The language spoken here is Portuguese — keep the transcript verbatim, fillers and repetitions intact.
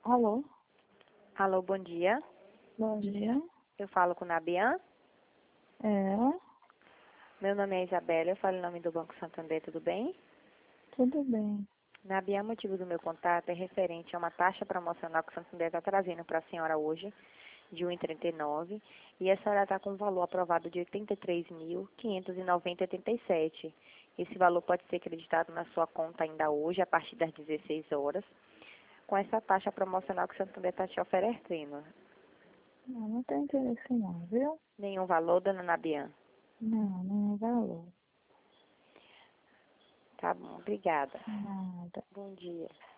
Alô, Alô, bom dia. bom dia. Eu falo com Nabian. É, Meu nome é Isabela, eu falo em nome do Banco Santander, tudo bem? tudo bem. Nabian, o motivo do meu contato é referente a uma taxa promocional que o Santander está trazendo para a senhora hoje, de um vírgula trinta e nove, e a senhora está com um valor aprovado de oitenta e três mil, quinhentos e noventa vírgula oitenta e sete. Esse valor pode ser acreditado na sua conta ainda hoje, a partir das dezesseis horas, com essa taxa promocional que o Santander está te oferecendo. Não, não tem interesse não, viu? Nenhum valor, dona Nabian? Não, não é valor. Tá bom, obrigada. Nada. Bom dia.